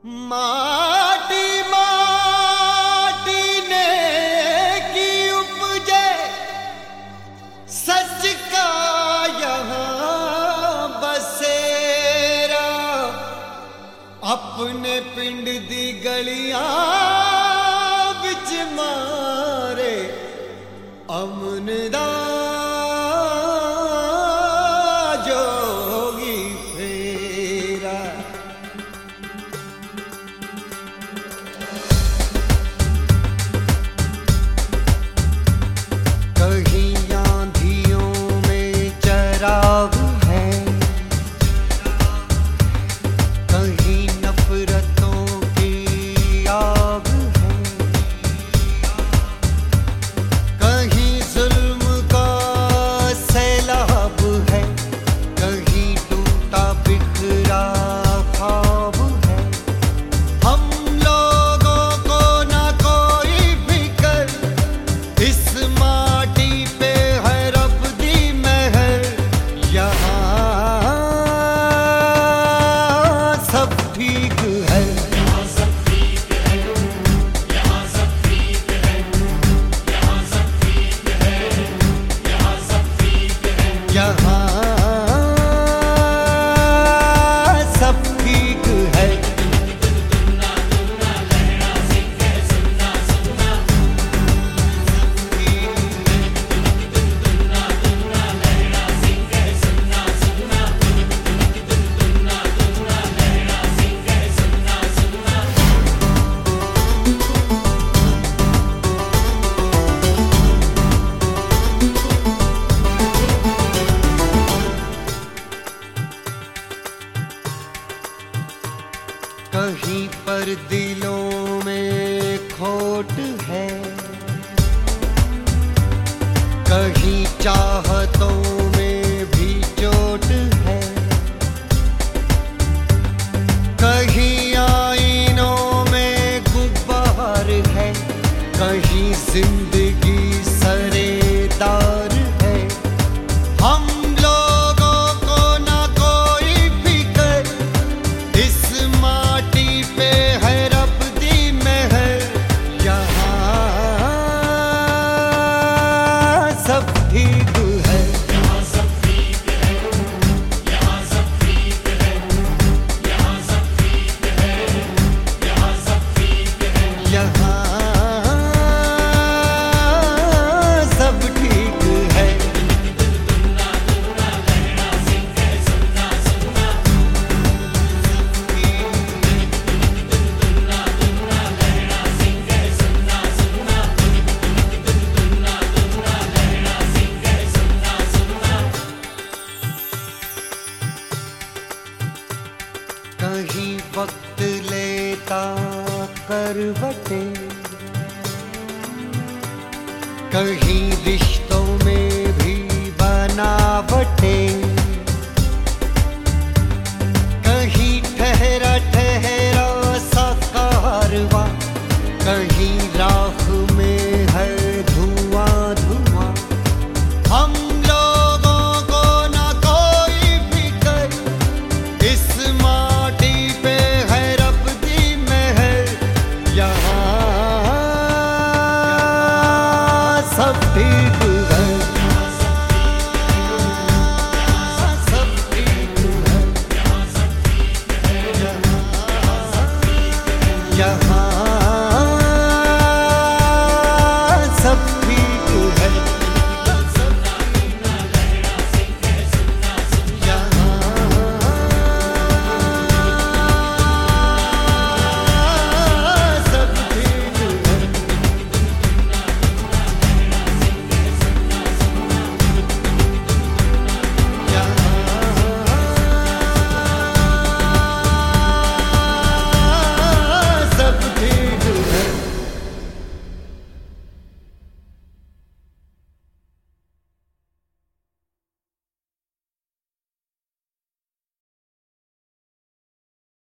माटी माटी ने की उपजे सच का यहाँ बसेरा। अपने पिंड दी गलियां बिच मारे अमनदा जोगी फेरा। कहीं आंधियों में चराग है, कहीं नफरतों की आग है, कहीं जुल्म का सैलाब है, कहीं टूटा बिखरा ख्वाब है। हम लोगों को ना कोई फिकर, इस माटी पे है रब दी मेहर। यहाँ सब ठीक है, यहाँ सब ठीक है, यहाँ सब ठीक है, यहाँ सब ठीक है, यहाँ सब ठीक है। यहाँ सब ठीक है। दुन्ना दुन्ना लहरा सिंह है, सुनना सुनना। दुन्ना दुन्ना लहरा सिंह है, सुनना सुनना। दुन्ना दुन्ना लहरा सिंह है, सुनना सुनना। कहीं पर दिलों में खोट है, कहीं चाहतों में भी चोट है, कहीं आईनों में गुब्बार है, कहीं जिंदगी सरेदार है। हम लोगों को ना कोई फिकर, इस माटी पे है रब दी मेहर। यहाँ सब ठीक है, यहाँ सब ठीक है, यहाँ सब ठीक है, यहाँ सब ठीक है, यहाँ सब ठीक है। यहाँ सब ठीक है। दुन्ना दुन्ना लहरा सिंह है, सुनना सुनना। दुन्ना दुन्ना लहरा सिंह है, सुनना सुनना। दुन्ना दुन्ना लहरा सिंह है, सुनना सुनना। कहीं वक्त लेता करवटे, कहीं रिश्ते